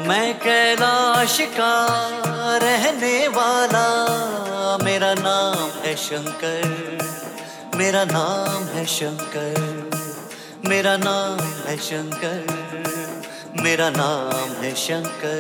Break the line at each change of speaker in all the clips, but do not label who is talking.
मैं कैलाश का रहने वाला, मेरा नाम है शंकर, मेरा नाम है शंकर, मेरा नाम है शंकर, मेरा नाम है शंकर।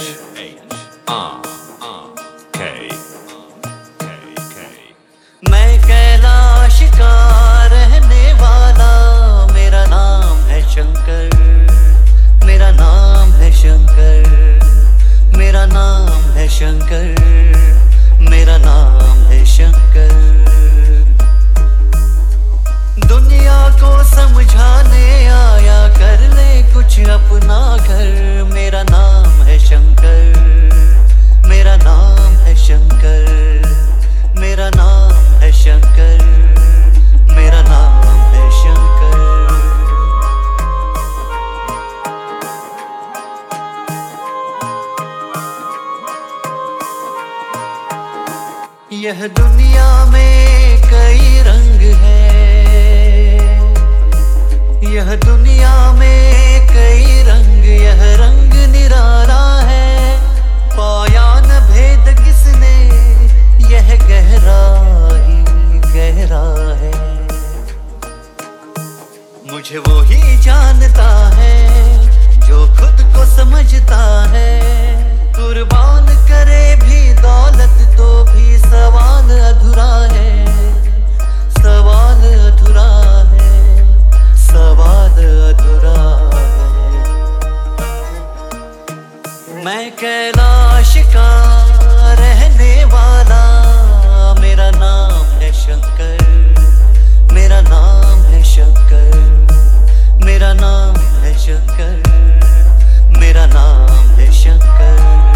मैं कैलाश का रहने वाला, मेरा नाम है शंकर, मेरा नाम है शंकर, मेरा नाम है शंकर, मेरा नाम है शंकर। दुनिया को समझाने आया, कर ले कुछ अपना घर, मेरा नाम है शंकर, मेरा नाम है शंकर, मेरा नाम है शंकर, मेरा नाम है शंकर। यह दुनिया में कई रंग है, यह दुनिया में कई रंग, यह रंग निराला है, पाया न भेद किसने, यह गहरा ही गहरा है। मुझे वो ही जानता है जो खुद को समझता है, कुर्बान करे भी दौलत तो भी सवाल अधूरा है, सवाल अधूरा है, सवाल अधूरा है। मैं कैलाश का रहने वाला, मेरा नाम है शंकर, मेरा नाम है शंकर, मेरा नाम है शंकर, मेरा नाम है शंकर।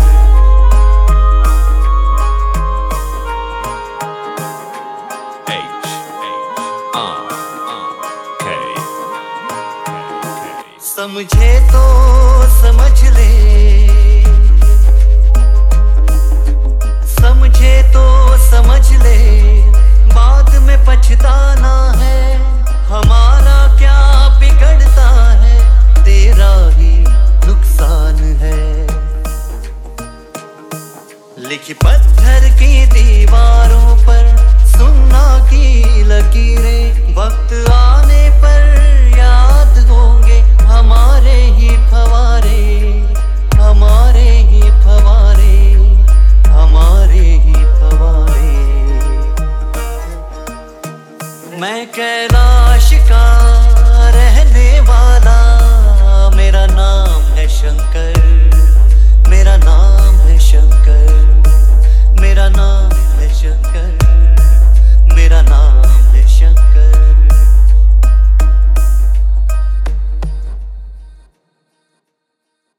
समझे तो समझ ले, समझे तो समझ ले, बाद में पछताना है, हमारा क्या बिगड़ता है, तेरा ही नुकसान है। लिखी पत्थर की दीवारों पर सुन्ना की लकीरें, वक्त आने पर याद होंगे हमारे ही फवारे, हमारे ही फवारे, हमारे ही फवारे। मैं कैलाश का